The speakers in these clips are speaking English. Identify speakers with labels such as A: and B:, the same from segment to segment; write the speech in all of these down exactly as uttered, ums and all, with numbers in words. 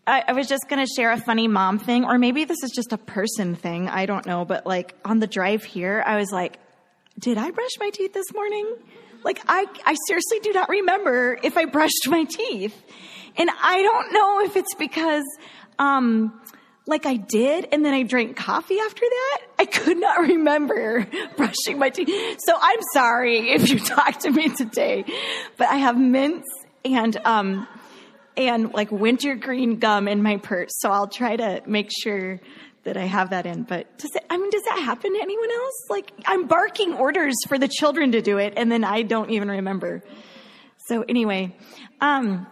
A: I, I was just going to share a funny mom thing, or maybe this is just a person thing. I don't know. But like on the drive here, I was like, did I brush my teeth this morning? Like, I, I seriously do not remember if I brushed my teeth. And I don't know if it's because, um, like I did, and then I drank coffee after that. I could not remember brushing my teeth. So I'm sorry if you talked to me today, but I have mints and, um, and like wintergreen gum in my purse. So I'll try to make sure that I have that in. But does it, I mean, does that happen to anyone else? Like, I'm barking orders for the children to do it, and then I don't even remember. So anyway, um,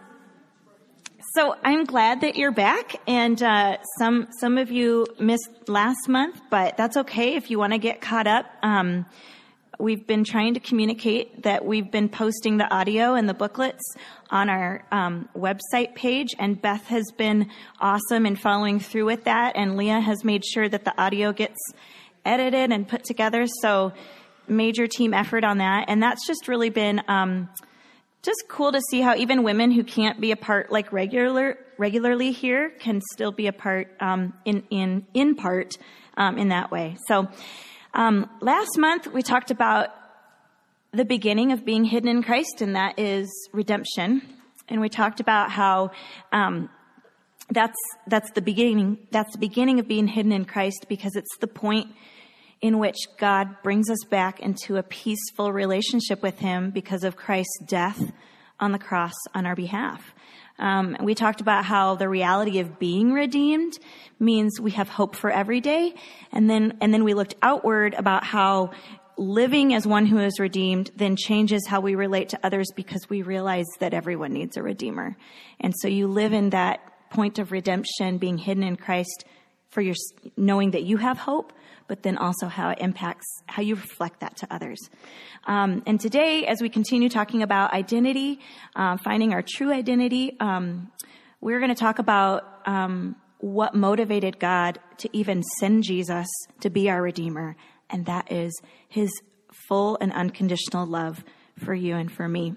A: so I'm glad that you're back. And uh, some some of you missed last month, but that's okay if you want to get caught up. Um, we've been trying to communicate that we've been posting the audio and the booklets on our um, website page, and Beth has been awesome in following through with that, and Leah has made sure that the audio gets edited and put together, so major team effort on that. And that's just really been um, just cool to see how even women who can't be a part like regular regularly here can still be a part um, in, in, in part um, in that way. So um, last month we talked about the beginning of being hidden in Christ, and that is redemption. And we talked about how um, that's that's the beginning. That's the beginning of being hidden in Christ, because it's the point in which God brings us back into a peaceful relationship with Him because of Christ's death on the cross on our behalf. Um, we talked about how the reality of being redeemed means we have hope for every day, and then and then we looked outward about how living as one who is redeemed then changes how we relate to others, because we realize that everyone needs a redeemer. And so you live in that point of redemption, being hidden in Christ, for your knowing that you have hope, but then also how it impacts how you reflect that to others. Um, and today, as we continue talking about identity, uh, finding our true identity, um, we're going to talk about um, what motivated God to even send Jesus to be our Redeemer. And that is His full and unconditional love for you and for me.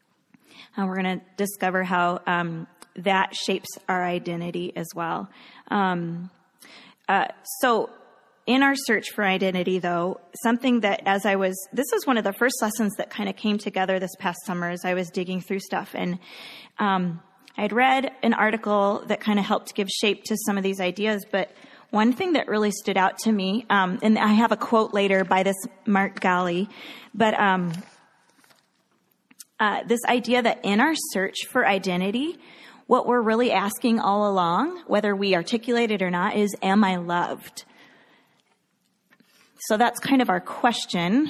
A: And we're going to discover how um, that shapes our identity as well. Um, uh, so in our search for identity, though, something that as I was, this was one of the first lessons that kind of came together this past summer as I was digging through stuff. And um, I had read an article that kind of helped give shape to some of these ideas, but one thing that really stood out to me, um, and I have a quote later by this Mark Galli, but um, uh, this idea that in our search for identity, what we're really asking all along, whether we articulate it or not, is, am I loved? So that's kind of our question.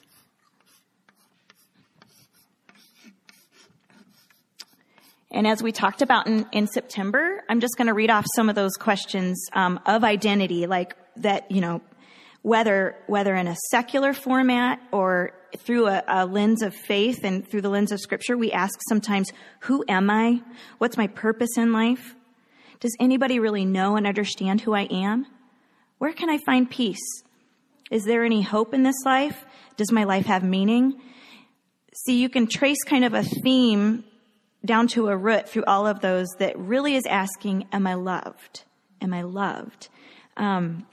A: And as we talked about in, in September, I'm just going to read off some of those questions um, of identity, like that, you know, whether whether in a secular format or through a, a lens of faith and through the lens of Scripture, we ask sometimes, who am I? What's my purpose in life? Does anybody really know and understand who I am? Where can I find peace? Is there any hope in this life? Does my life have meaning? See, you can trace kind of a theme down to a root through all of those that really is asking, am I loved? Am I loved? Um,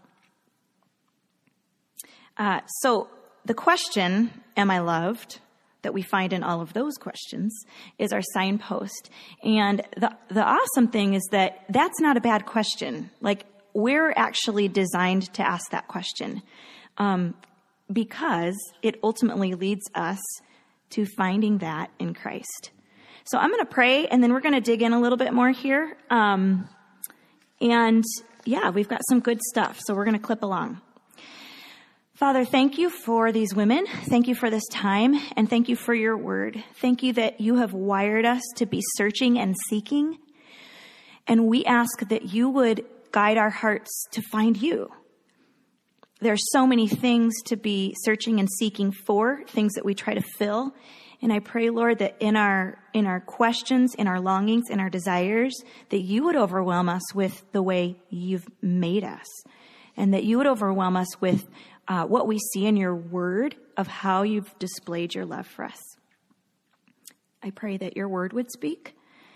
A: uh, so the question, am I loved, that we find in all of those questions is our signpost. And the, the awesome thing is that that's not a bad question. Like, we're actually designed to ask that question um, because it ultimately leads us to finding that in Christ. So I'm going to pray, and then we're going to dig in a little bit more here. Um, and yeah, we've got some good stuff, so we're going to clip along. Father, thank you for these women. Thank you for this time, and thank you for your word. Thank you that you have wired us to be searching and seeking. And we ask that you would guide our hearts to find you. There are so many things to be searching and seeking for, things that we try to fill. And I pray, Lord, that in our in our questions, in our longings, in our desires, that you would overwhelm us with the way you've made us, and that you would overwhelm us with uh, what we see in your word of how you've displayed your love for us. I pray that your word would speak,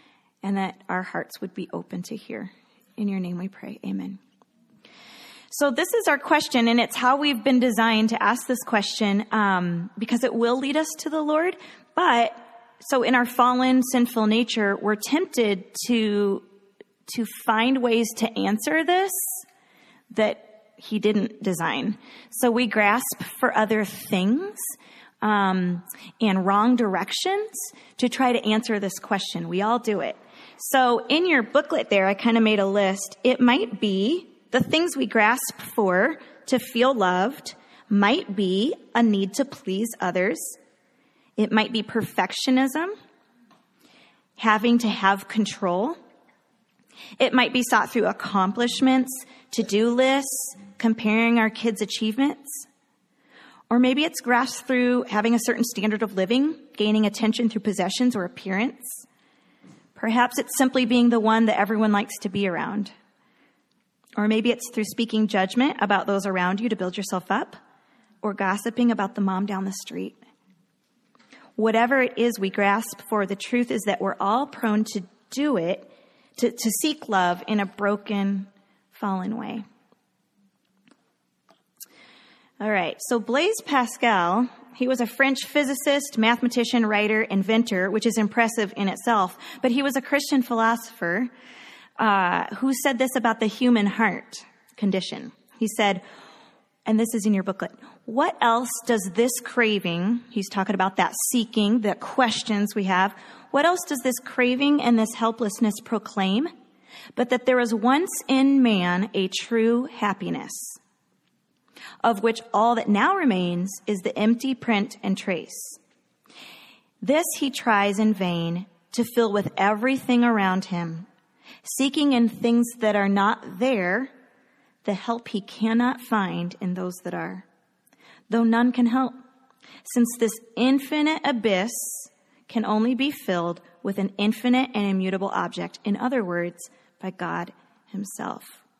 A: and that our hearts would be open to hear. In your name we pray. Amen. So this is our question, and it's how we've been designed to ask this question, um, because it will lead us to the Lord. But so in our fallen, sinful nature, we're tempted to to find ways to answer this that he didn't design. So we grasp for other things um, and wrong directions to try to answer this question. We all do it. So in your booklet there, I kind of made a list. It might be the things we grasp for to feel loved might be a need to please others. It might be perfectionism, having to have control. It might be sought through accomplishments, to-do lists, comparing our kids' achievements. Or maybe it's grasped through having a certain standard of living, gaining attention through possessions or appearance. Perhaps it's simply being the one that everyone likes to be around. Or maybe it's through speaking judgment about those around you to build yourself up, or gossiping about the mom down the street. Whatever it is we grasp for, the truth is that we're all prone to do it, to, to seek love in a broken, fallen way. All right, so Blaise Pascal, he was a French physicist, mathematician, writer, inventor, which is impressive in itself, but he was a Christian philosopher uh, who said this about the human heart condition. He said, and this is in your booklet, what else does this craving, he's talking about that seeking, the questions we have, what else does this craving and this helplessness proclaim? But that there was once in man a true happiness, of which all that now remains is the empty print and trace. This he tries in vain to fill with everything around him, seeking in things that are not there the help he cannot find in those that are, though none can help, since this infinite abyss can only be filled with an infinite and immutable object, in other words, by God himself.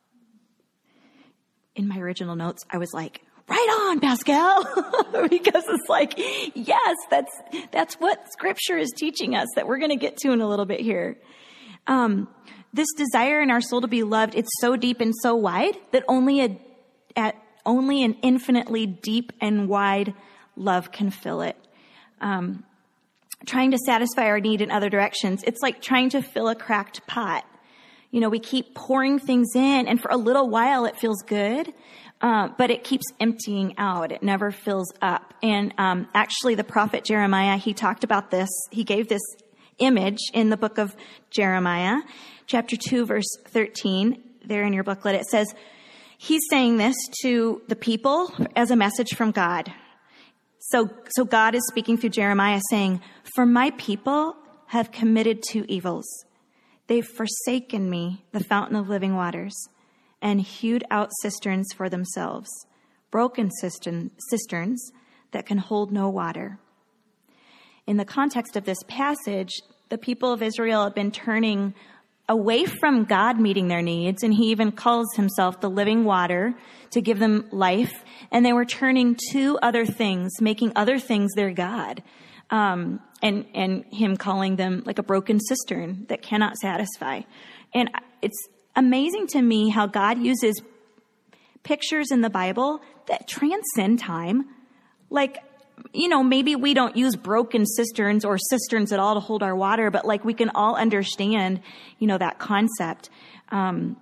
A: In my original notes, I was like, right on, Pascal, because it's like, yes, that's that's what Scripture is teaching us, that we're going to get to in a little bit here. Um, this desire in our soul to be loved, it's so deep and so wide that only a at only an infinitely deep and wide love can fill it. Um, trying to satisfy our need in other directions, it's like trying to fill a cracked pot. You know, we keep pouring things in, and for a little while it feels good, uh, but it keeps emptying out. It never fills up. And um, actually, the prophet Jeremiah, he talked about this. He gave this image in the book of Jeremiah, chapter two, verse thirteen. There in your booklet, it says, he's saying this to the people as a message from God. So, so God is speaking through Jeremiah saying, for my people have committed two evils. They've forsaken me, the fountain of living waters, and hewed out cisterns for themselves, broken cistern, cisterns that can hold no water. In the context of this passage, the people of Israel have been turning away from God meeting their needs, and he even calls himself the living water to give them life, and they were turning to other things, making other things their God. Um, and, and him calling them like a broken cistern that cannot satisfy. And it's amazing to me how God uses pictures in the Bible that transcend time. Like, you know, maybe we don't use broken cisterns or cisterns at all to hold our water, but like we can all understand, you know, that concept. Um,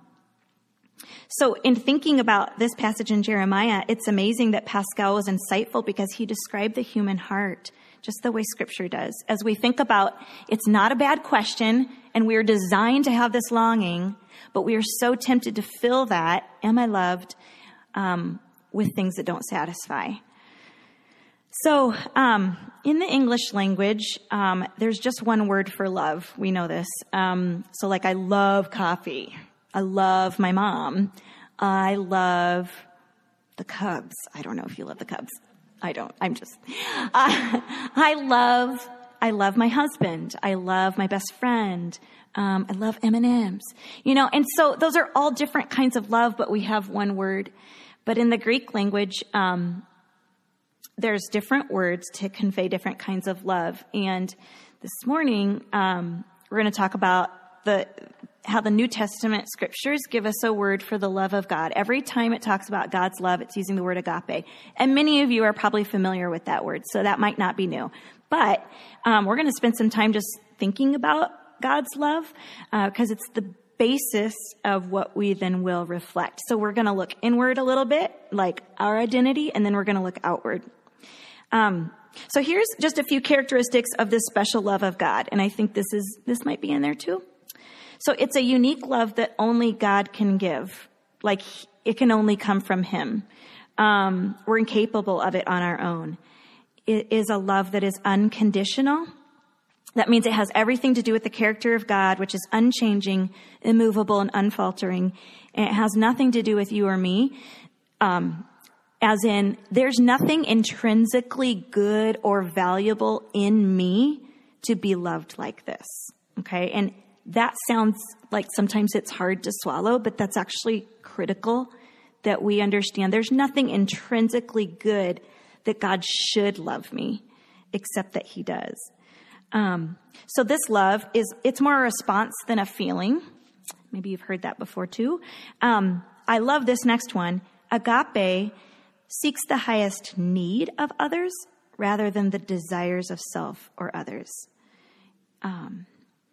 A: So in thinking about this passage in Jeremiah, it's amazing that Pascal was insightful because he described the human heart just the way Scripture does. As we think about, it's not a bad question, and we are designed to have this longing, but we are so tempted to fill that, am I loved, um, with things that don't satisfy. So um, in the English language, um, there's just one word for love. We know this. Um, so like I love coffee. I love my mom. I love the Cubs. I don't know if you love the Cubs. I don't. I'm just, uh, I love, I love my husband. I love my best friend. Um, I love M and M's, you know, and so those are all different kinds of love, but we have one word. But in the Greek language, um, there's different words to convey different kinds of love. And this morning, um, we're going to talk about the how the New Testament scriptures give us a word for the love of God. Every time it talks about God's love, it's using the word agape. And many of you are probably familiar with that word, so that might not be new. But um, we're going to spend some time just thinking about God's love because uh, it's the basis of what we then will reflect. So we're going to look inward a little bit, like our identity, and then we're going to look outward. Um, so here's just a few characteristics of this special love of God. And I think this is this might be in there too. So it's a unique love that only God can give. Like it can only come from him. Um, we're incapable of it on our own. It is a love that is unconditional. That means it has everything to do with the character of God, which is unchanging, immovable, and unfaltering. And it has nothing to do with you or me. Um, as in, there's nothing intrinsically good or valuable in me to be loved like this. Okay? And that sounds like sometimes it's hard to swallow, but that's actually critical that we understand. There's nothing intrinsically good that God should love me, except that he does. Um, so this love is, it's more a response than a feeling. Maybe you've heard that before too. Um, I love this next one. Agape seeks the highest need of others rather than the desires of self or others. Um,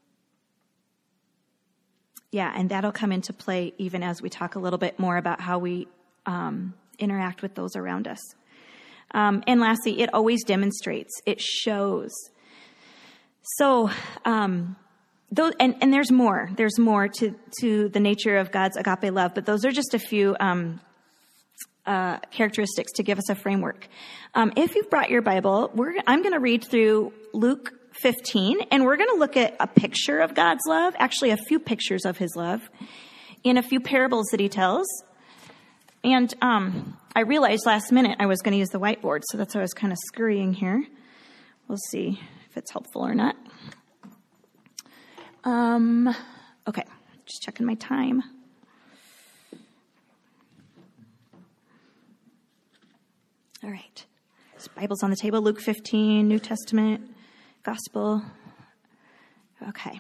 A: Yeah, and that'll come into play even as we talk a little bit more about how we um, interact with those around us. Um, and lastly, it always demonstrates, it shows. So, um, those, and, and there's more. There's more to, to the nature of God's agape love, but those are just a few um, uh, characteristics to give us a framework. Um, if you've brought your Bible, we're, I'm going to read through Luke fifteen, and we're going to look at a picture of God's love, actually a few pictures of his love, in a few parables that he tells. And um, I realized last minute I was going to use the whiteboard, so that's why I was kind of scurrying here. We'll see if it's helpful or not. Um, okay, just checking my time. All right. This Bible's on the table, Luke fifteen, New Testament, Gospel. Okay.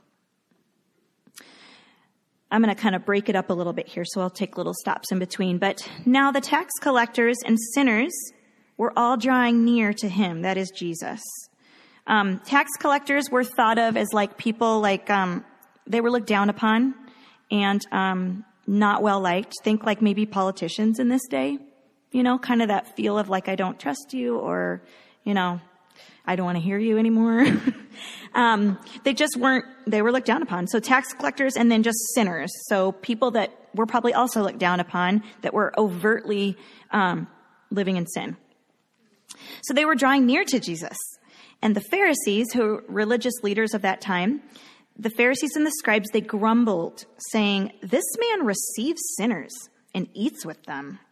A: I'm going to kind of break it up a little bit here, so I'll take little stops in between. But now the tax collectors and sinners were all drawing near to him, that is Jesus. Um, tax collectors were thought of as like people like, um, they were looked down upon and um, not well liked. Think like maybe politicians in this day, you know, kind of that feel of like, I don't trust you, or, you know, I don't want to hear you anymore. um, they just weren't, they were looked down upon. So tax collectors and then just sinners. So people that were probably also looked down upon that were overtly um, living in sin. So they were drawing near to Jesus. And the Pharisees, who were religious leaders of that time, the Pharisees and the scribes, they grumbled, saying, "This man receives sinners and eats with them."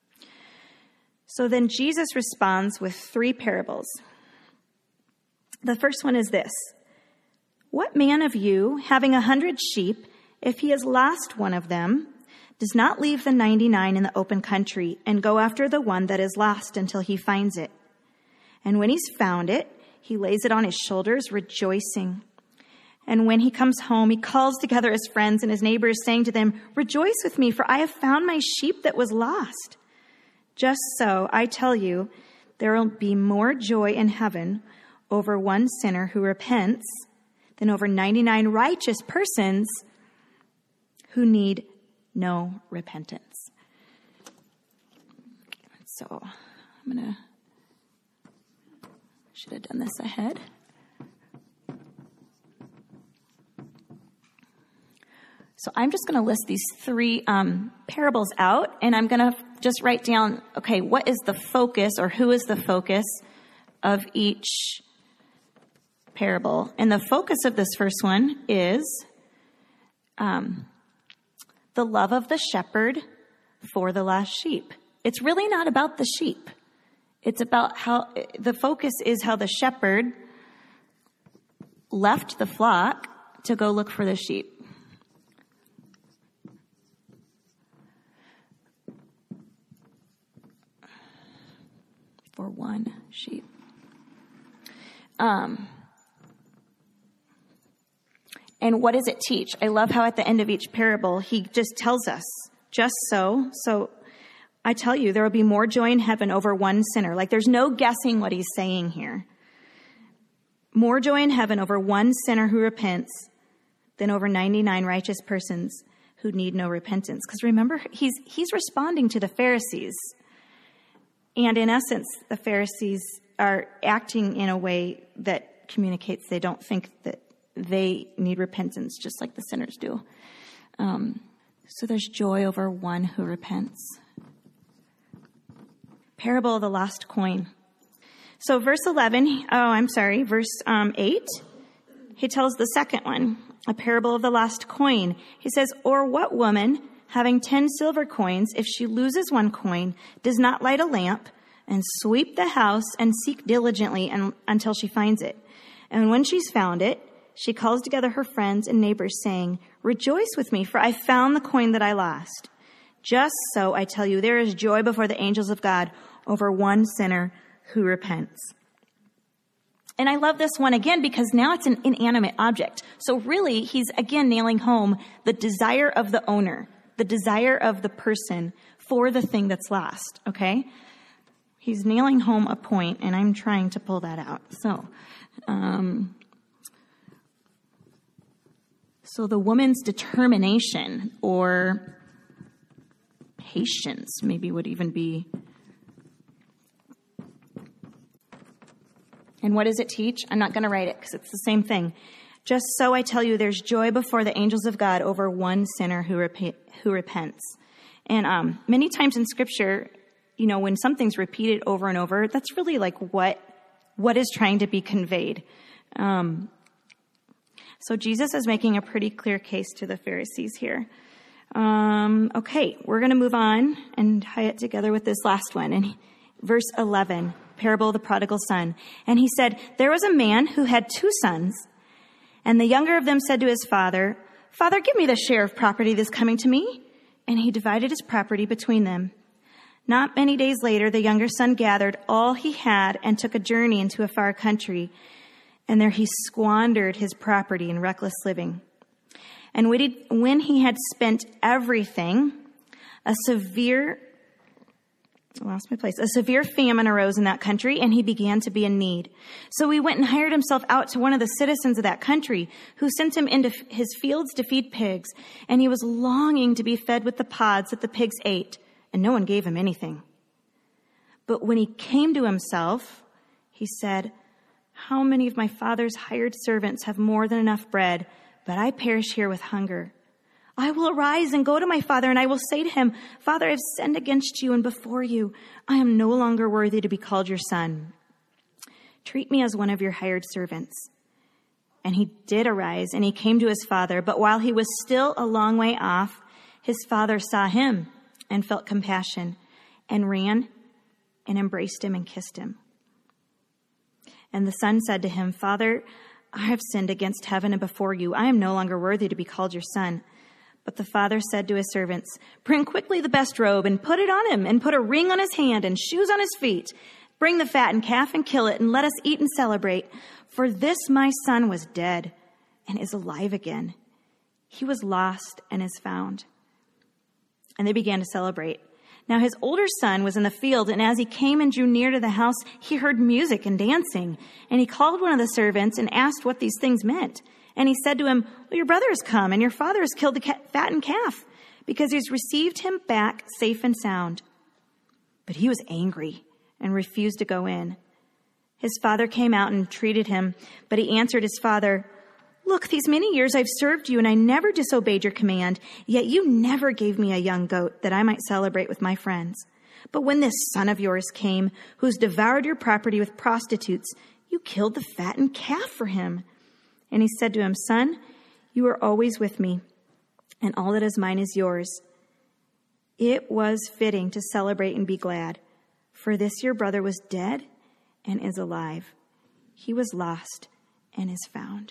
A: So then Jesus responds with three parables. The first one is this: "What man of you, having a hundred sheep, if he has lost one of them, does not leave the ninety-nine in the open country and go after the one that is lost until he finds it? And when he's found it, he lays it on his shoulders, rejoicing. And when he comes home, he calls together his friends and his neighbors, saying to them, 'Rejoice with me, for I have found my sheep that was lost.' Just so, I tell you, there will be more joy in heaven over one sinner who repents than over ninety-nine righteous persons who need no repentance." So I'm going to, should have done this ahead. So I'm just going to list these three um, parables out, and I'm going to just write down, okay, what is the focus, or who is the focus of each parable? And the focus of this first one is um, the love of the shepherd for the lost sheep. It's really not about the sheep. It's about how, the focus is how the shepherd left the flock to go look for the sheep. For one sheep. Um, And what does it teach? I love how at the end of each parable, he just tells us, just so. So I tell you, there will be more joy in heaven over one sinner. Like there's no guessing what he's saying here. More joy in heaven over one sinner who repents than over ninety-nine righteous persons who need no repentance. Because remember, he's he's responding to the Pharisees. And in essence, the Pharisees are acting in a way that communicates they don't think that they need repentance, just like the sinners do. Um, so there's joy over one who repents. Parable of the lost coin. So verse eleven, oh, I'm sorry, verse um, eight, he tells the second one, a parable of the lost coin. He says, or what woman, having ten silver coins, if she loses one coin, does not light a lamp and sweep the house and seek diligently and, until she finds it? And when she's found it, she calls together her friends and neighbors, saying, rejoice with me, for I found the coin that I lost. Just so, I tell you, there is joy before the angels of God over one sinner who repents. And I love this one again because now it's an inanimate object. So really, he's again nailing home the desire of the owner, the desire of the person for the thing that's lost, okay? He's nailing home a point, and I'm trying to pull that out. So, um, so the woman's determination or patience maybe would even be. And what does it teach? I'm not going to write it because it's the same thing. Just so I tell you, there's joy before the angels of God over one sinner who rep- who repents. And um, many times in Scripture, you know, when something's repeated over and over, that's really like what what is trying to be conveyed. Um, so Jesus is making a pretty clear case to the Pharisees here. Um, okay, we're going to move on and tie it together with this last one. And he, verse eleven. Parable of the prodigal son. And he said, there was a man who had two sons, and the younger of them said to his father, Father, give me the share of property that's coming to me. And he divided his property between them. Not many days later, the younger son gathered all he had and took a journey into a far country. And there he squandered his property in reckless living. And when he had spent everything, a severe I lost my place. A severe famine arose in that country, and he began to be in need. So he went and hired himself out to one of the citizens of that country, who sent him into his fields to feed pigs. And he was longing to be fed with the pods that the pigs ate, and no one gave him anything. But when he came to himself, he said, how many of my father's hired servants have more than enough bread, but I perish here with hunger? I will arise and go to my father, and I will say to him, Father, I have sinned against you and before you. I am no longer worthy to be called your son. Treat me as one of your hired servants. And he did arise, and he came to his father. But while he was still a long way off, his father saw him and felt compassion, and ran and embraced him and kissed him. And the son said to him, Father, I have sinned against heaven and before you. I am no longer worthy to be called your son. But the father said to his servants, bring quickly the best robe and put it on him, and put a ring on his hand and shoes on his feet. Bring the fattened calf and kill it, and let us eat and celebrate. For this my son was dead and is alive again. He was lost and is found. And they began to celebrate. Now his older son was in the field, and as he came and drew near to the house, he heard music and dancing. And he called one of the servants and asked what these things meant. And he said to him, well, your brother has come, and your father has killed the fattened calf, because he's received him back safe and sound. But he was angry and refused to go in. His father came out and treated him, but he answered his father, look, these many years I've served you, and I never disobeyed your command, yet you never gave me a young goat that I might celebrate with my friends. But when this son of yours came, who's devoured your property with prostitutes, you killed the fattened calf for him. And he said to him, son, you are always with me, and all that is mine is yours. It was fitting to celebrate and be glad, for this your brother was dead and is alive. He was lost and is found.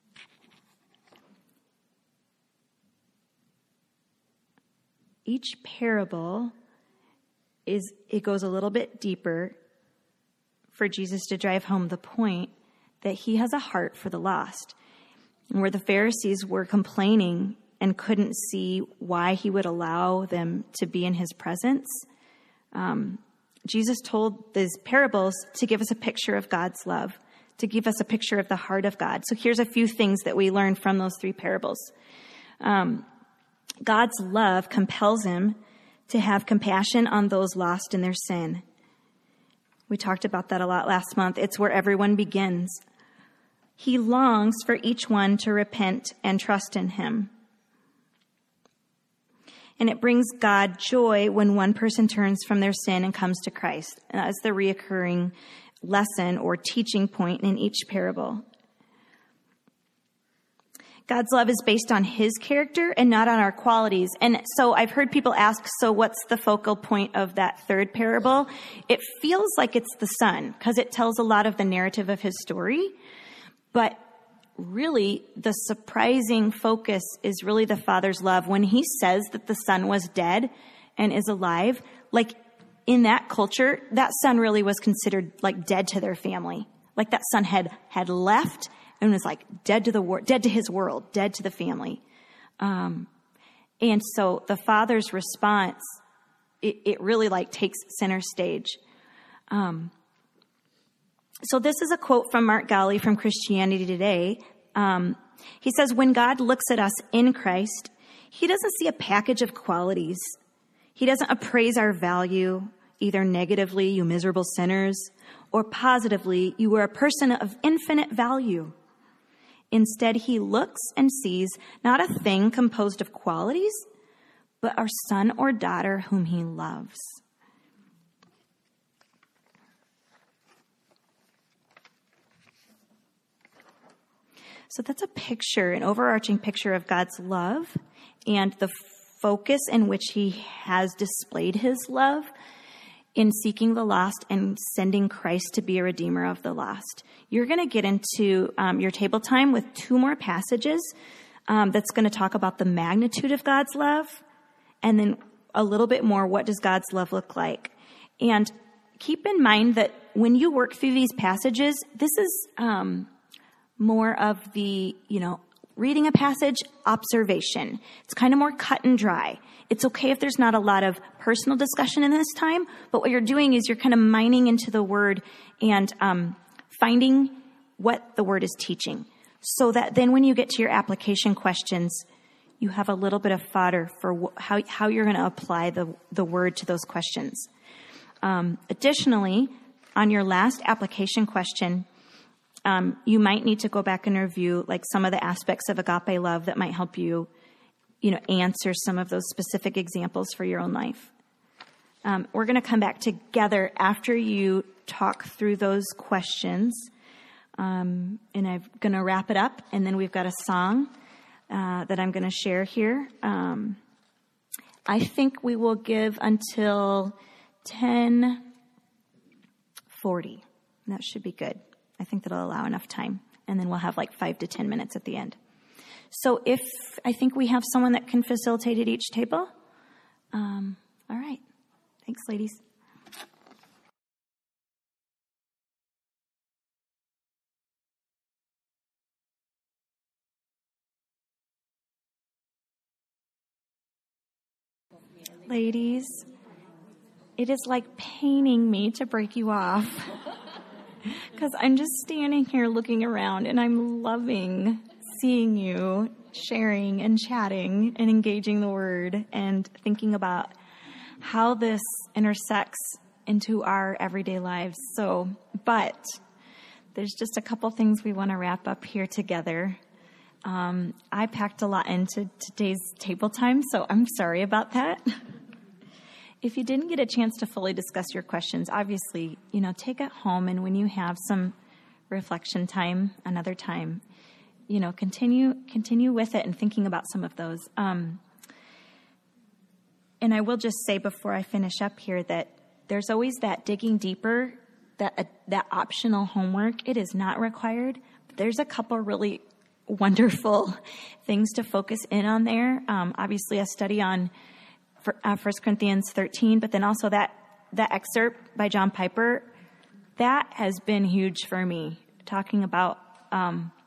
A: Each parable is, it goes a little bit deeper for Jesus to drive home the point that he has a heart for the lost. where the Pharisees were complaining and couldn't see why he would allow them to be in his presence. Um, Jesus told these parables to give us a picture of God's love, to give us a picture of the heart of God. So here's a few things that we learn from those three parables. Um, God's love compels him to have compassion on those lost in their sin. We talked about that a lot last month. It's where everyone begins. He longs for each one to repent and trust in him. And it brings God joy when one person turns from their sin and comes to Christ. And that's the reoccurring lesson or teaching point in each parable. God's love is based on his character and not on our qualities. And so I've heard people ask, so what's the focal point of that third parable? It feels like it's the son because it tells a lot of the narrative of his story. But really, the surprising focus is really the Father's love. When he says that the son was dead and is alive, like in that culture, that son really was considered like dead to their family. Like that son had, had left and was like dead to the world, dead to his world, dead to the family. Um, and so the Father's response, it, it really like takes center stage. Um, So this is a quote from Mark Galli from Christianity Today. Um, he says, when God looks at us in Christ, he doesn't see a package of qualities. He doesn't appraise our value, either negatively, you miserable sinners, or positively, you are a person of infinite value. Instead, he looks and sees not a thing composed of qualities, but our son or daughter whom he loves. So that's a picture, an overarching picture of God's love and the focus in which he has displayed his love in seeking the lost and sending Christ to be a redeemer of the lost. You're going to get into um, your table time with two more passages um, that's going to talk about the magnitude of God's love and then a little bit more, what does God's love look like? And keep in mind that when you work through these passages, this is um, more of the, you know, reading a passage, observation. It's kind of more cut and dry. It's okay if there's not a lot of personal discussion in this time, but what you're doing is you're kind of mining into the word and um, finding what the word is teaching so that then when you get to your application questions, you have a little bit of fodder for wh- how, how you're going to apply the, the word to those questions. Um, additionally, on your last application question, Um, you might need to go back and review like some of the aspects of agape love that might help you, you know, answer some of those specific examples for your own life. Um, we're going to come back together after you talk through those questions. Um, and I'm going to wrap it up. And then we've got a song uh, that I'm going to share here. Um, I think we will give until ten forty. That should be good. I think that'll allow enough time. And then we'll have like five to ten minutes at the end. So if I think we have someone that can facilitate at each table. Um, all right. Thanks, ladies. Ladies, it is like paining me to break you off. Because I'm just standing here looking around and I'm loving seeing you sharing and chatting and engaging the word and thinking about how this intersects into our everyday lives. So, but there's just a couple things we want to wrap up here together. Um, I packed a lot into today's table time, so I'm sorry about that. If you didn't get a chance to fully discuss your questions, obviously, you know, take it home, and when you have some reflection time, another time, you know, continue continue with it and thinking about some of those. Um, and I will just say before I finish up here that there's always that digging deeper, that uh, that optional homework. It is not required, but there's a couple really wonderful things to focus in on there. Um, obviously, a study on For, uh, First Corinthians thirteen, but then also that, that excerpt by John Piper, that has been huge for me, talking about um,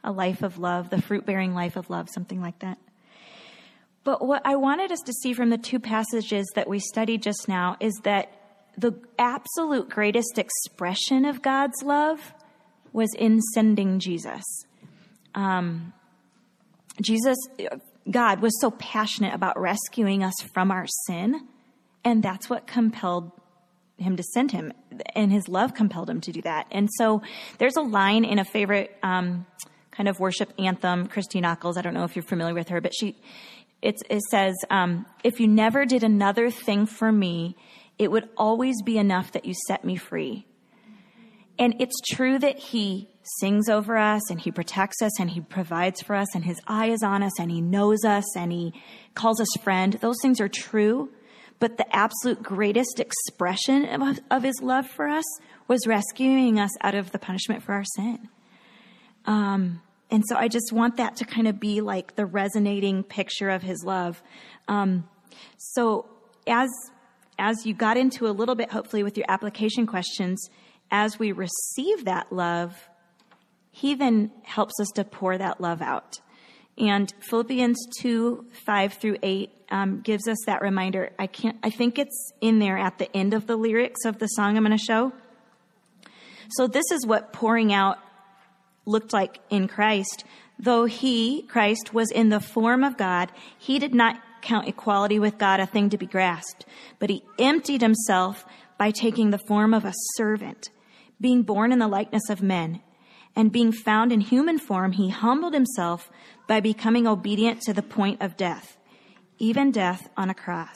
A: a life of love, the fruit-bearing life of love, something like that. But what I wanted us to see from the two passages that we studied just now is that the absolute greatest expression of God's love was in sending Jesus. Um, Jesus, God was so passionate about rescuing us from our sin, and that's what compelled him to send him, and his love compelled him to do that. And so there's a line in a favorite um, kind of worship anthem, Christy Nockels, I don't know if you're familiar with her, but she, it, it says, um, if you never did another thing for me, it would always be enough that you set me free. And it's true that he sings over us and he protects us and he provides for us and his eye is on us and he knows us and he calls us friend. Those things are true. But the absolute greatest expression of, of his love for us was rescuing us out of the punishment for our sin. Um, and so I just want that to kind of be like the resonating picture of his love. Um, so as, as you got into a little bit, hopefully with your application questions, as we receive that love, he then helps us to pour that love out. And Philippians two, five through eight um, gives us that reminder. I can't, I think it's in there at the end of the lyrics of the song I'm going to show. So this is what pouring out looked like in Christ. Though he, Christ, was in the form of God, he did not count equality with God a thing to be grasped, but he emptied himself by taking the form of a servant, being born in the likeness of men. And being found in human form, he humbled himself by becoming obedient to the point of death, even death on a cross.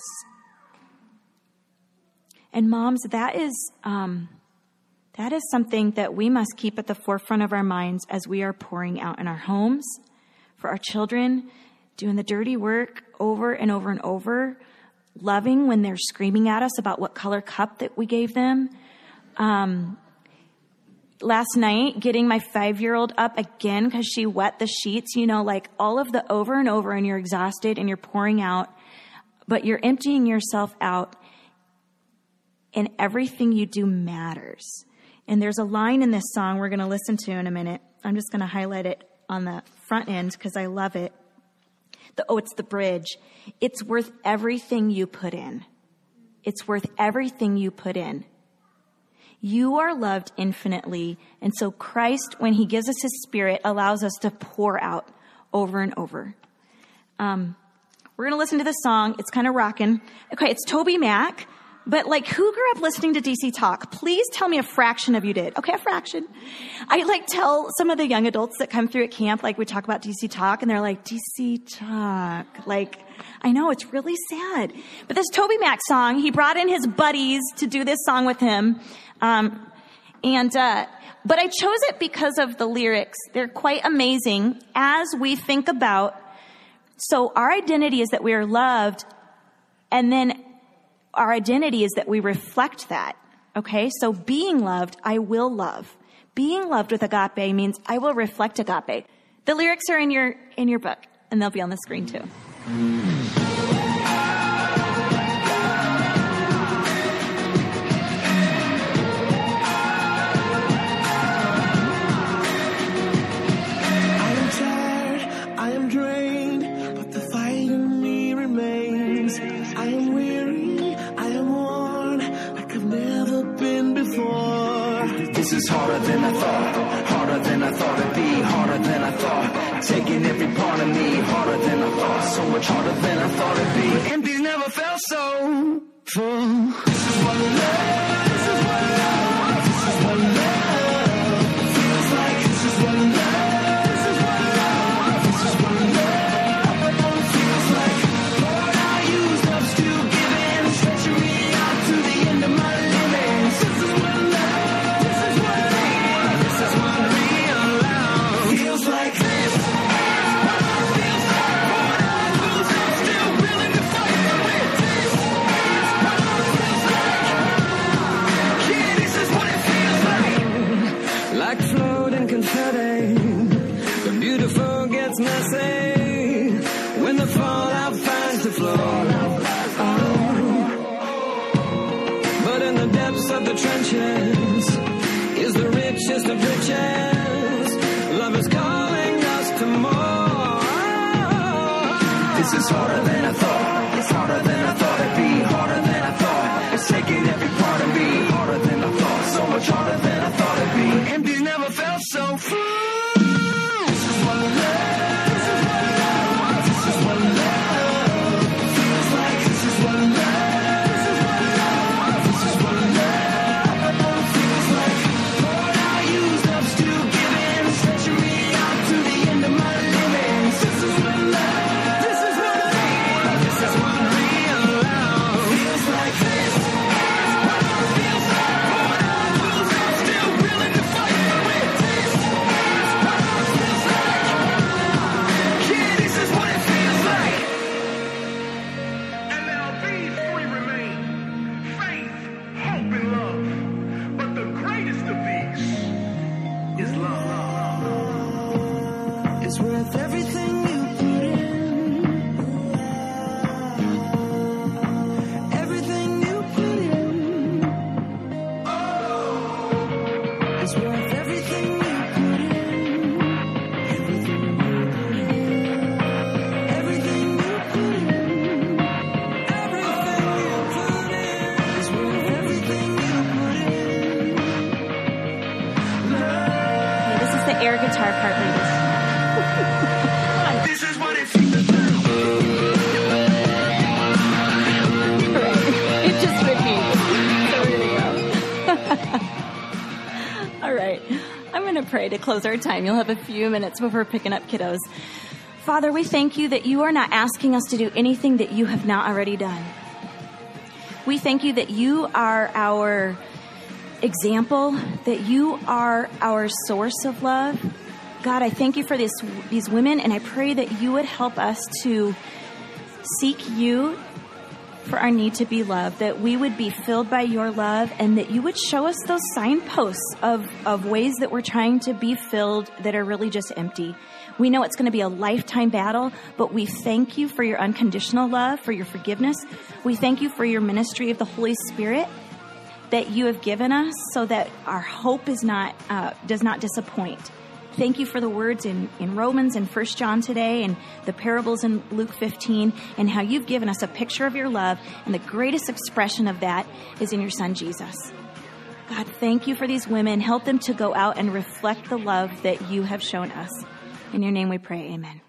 A: And moms, that is um, that is something that we must keep at the forefront of our minds as we are pouring out in our homes, for our children, doing the dirty work over and over and over, loving when they're screaming at us about what color cup that we gave them. Um, Last night, getting my five-year-old up again because she wet the sheets, you know, like all of the over and over, and you're exhausted and you're pouring out, but you're emptying yourself out, and everything you do matters. And there's a line in this song we're going to listen to in a minute. I'm just going to highlight it on the front end because I love it. The, oh, it's the bridge. It's worth everything you put in. It's worth everything you put in. You are loved infinitely, and so Christ, when he gives us his Spirit, allows us to pour out over and over. Um, we're going to listen to this song. It's kind of rocking. Okay, it's Toby Mac, but like, who grew up listening to D C Talk? Please tell me a fraction of you did. Okay, a fraction. I like tell some of the young adults that come through at camp, like we talk about D C Talk, and they're like, D C Talk, like, I know, it's really sad. But this Toby Mac song, he brought in his buddies to do this song with him. Um, and, uh, but I chose it because of the lyrics. They're quite amazing as we think about, so our identity is that we are loved, and then our identity is that we reflect that. Okay. So being loved, I will love. Being loved with agape means I will reflect agape. The lyrics are in your, in your book, and they'll be on the screen too.
B: This is harder than I thought, harder than I thought it'd be, harder than I thought, taking every part of me, harder than I thought, so much harder than I thought it'd be, but empty never felt so full. This is what love, this is what love, this is what love feels like, this is what love, this is what love, this is what love feels like. Lord, I used up, still giving, stretching me out to the end of my limits. This is what love. Messy when the fallout finds the floor. Oh. But in the depths of the trenches is the richest of riches. Love is calling.
A: guitar part, ladies.
B: This is what it feels like.
A: It just repeats. So here we go. All right. I'm going to pray to close our time. You'll have a few minutes before picking up kiddos. Father, we thank you that you are not asking us to do anything that you have not already done. We thank you that you are our example, that you are our source of love. God, I thank you for this, these women, and I pray that you would help us to seek you for our need to be loved, that we would be filled by your love, and that you would show us those signposts of, of ways that we're trying to be filled that are really just empty. We know it's going to be a lifetime battle, but we thank you for your unconditional love, for your forgiveness. We thank you for your ministry of the Holy Spirit that you have given us so that our hope is not uh, does not disappoint. Thank you for the words in, in Romans and First John today and the parables in Luke fifteen and how you've given us a picture of your love, and the greatest expression of that is in your Son, Jesus. God, thank you for these women. Help them to go out and reflect the love that you have shown us. In your name we pray, amen.